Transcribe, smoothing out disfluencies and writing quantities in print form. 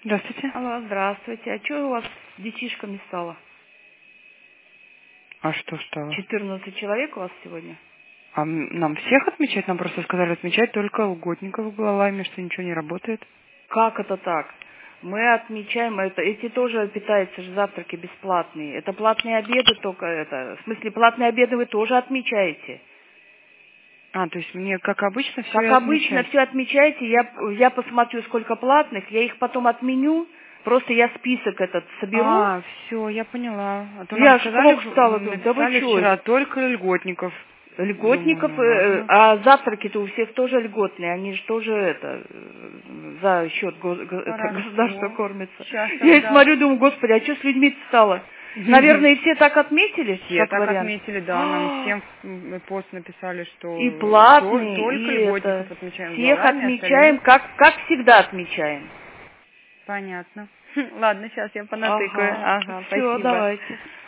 Здравствуйте. Алло, здравствуйте. А что у вас с детишками стало? А что стало? 14 человек у вас сегодня? А нам всех отмечать? Нам просто сказали отмечать только льготников головами, что ничего не работает. Как это так? Мы отмечаем это. Эти тоже питаются же завтраки бесплатные. Это платные обеды только это. В смысле, платные обеды вы тоже отмечаете. А, то есть мне, как обычно, все Как обычно, все отмечаете. Я посмотрю, сколько платных. Я их потом отменю. Просто я список этот соберу. А, все, я поняла. А то Я нам аж сказали, шок стала, думаю, да вы написали чё? вчера только льготников. Льготников, Думаю, ну ладно. а завтраки-то у всех тоже льготные, они же тоже за счет государства Хорошо. кормятся. Сейчас Я и тогда. смотрю, думаю, господи, а что с людьми стало? Наверное, все так отметили, Все как так вариант. отметили, да, нам всем пост написали, И что платные, только и льготников это. отмечаем Всех головами, отмечаем, остальных. как всегда отмечаем. Понятно. Ладно, сейчас я понатыкаю. Ага, Ага, все, спасибо. давайте.